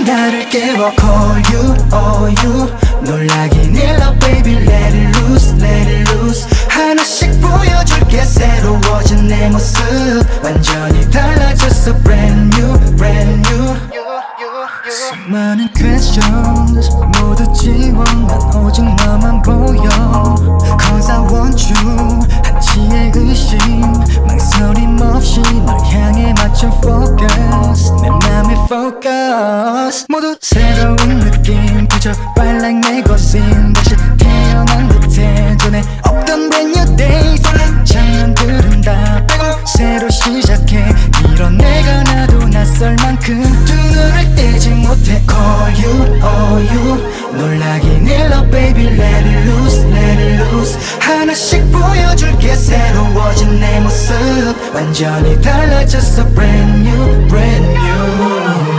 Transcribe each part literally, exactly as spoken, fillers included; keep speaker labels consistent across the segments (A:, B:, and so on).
A: 나를 깨워 call you, oh you 놀라긴 일러 baby let it loose, let it loose 하나씩 보여줄게 새로워진 내 모습 완전히 달라졌어 brand new, brand new 수많은 questions 모두 지워 난 오직 너만 보여 Cause I want you 한치의 의심 망설임 없이 널 향해 맞춰 focus 내 맘에 focus 모두 새로운 느낌 그저 bright like magazine 다시 태어난 듯해 전에 없던 brand new day 설렘 장면들은 다 빼고 새로 시작해 이런 내가 나도 낯설 만큼 두 눈을 떼지 못해 call you, oh you 놀라긴 일러 baby let it loose, let it loose 하나씩 보여줄게 새로워진 내 모습 완전히 달라졌어 brand new, brand new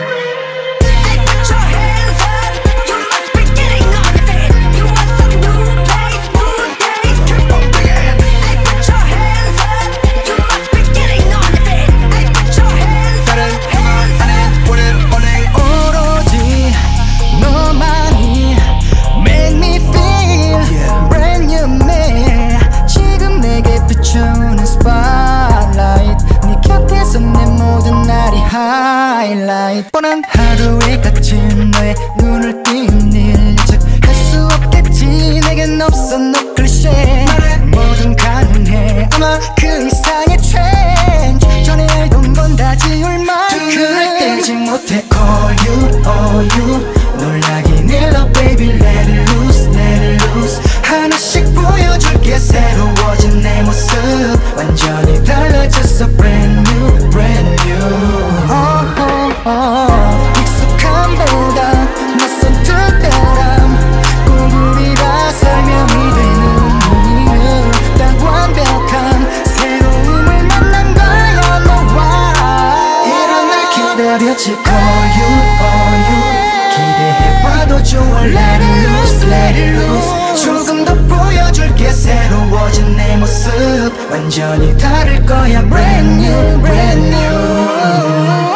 A: highlight 뻔한 하루에 갇힌 너의 눈을 띄운 일 예측할 수 없겠지 내겐 없어 no cliché 뭐든 가능해 아마 그 이상의 change 전에 알던 건 다 지울 만큼 두 눈을 떼지 못해 call you, oh you 놀라긴 일러 baby let it loose, let it loose 하나씩 보여줄게 새로워진 내 모습 완전히 달라졌어 brand new, brand new 익숙함보다 낯선 특별함 꼭 우리가 설명이 되는 이유 딱 완벽한 새로움을 만난 거야 너와 이런 날 기다렸지 call you, oh you 기대해봐도 좋아 let it loose, let it loose 조금 더 보여줄게 새로워진 내 모습 완전히 다를 거야 brand new, brand new